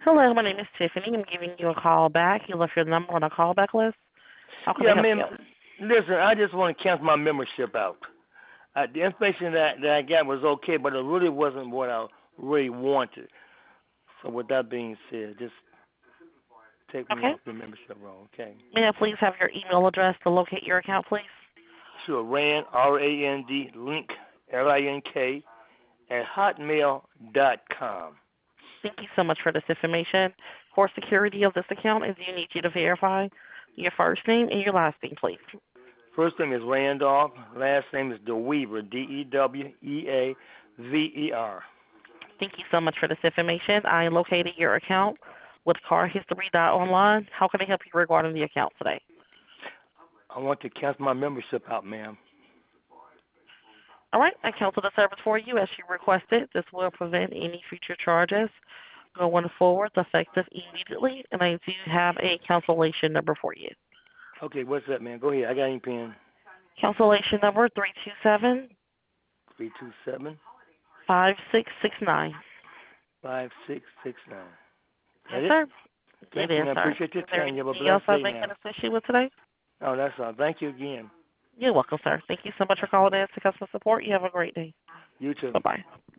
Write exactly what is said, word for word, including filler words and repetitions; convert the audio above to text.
Hello, my name is Tiffany. I'm giving you a call back. You left your number on a callback list. How can I Yeah, help man. you? Listen, I just want to cancel my membership out. Uh, the information that that I got was okay, but it really wasn't what I really wanted. So with that being said, just take me Okay. off the membership roll, okay? May I please have your email address to locate your account, please? Sure, Rand R A N D Link L I N K at hotmail dot com. Thank you so much for this information. For security of this account, I do need you to verify your first name and your last name, please. First name is Randolph. Last name is DeWeaver. D E W E A V E R. Thank you so much for this information. I located your account with car history dot online. How can I help you regarding the account today? I want to cancel my membership out, ma'am. All right, I canceled the service for you as you requested. This will prevent any future charges going forward, effective immediately, and I do have a cancellation number for you. Okay, what's that, man? Go ahead. I got any pen. Cancellation number three two seven Three two seven five six six nine. five six six nine. Yes, That it? sir. It Thank you, is, man. I sir. appreciate your Is there time. You have a anything else blessed I day may can now. assist you with today? Oh, that's all. Thank you again. You're welcome, sir. Thank you so much for calling in to customer support. You have a great day. You too. Bye-bye.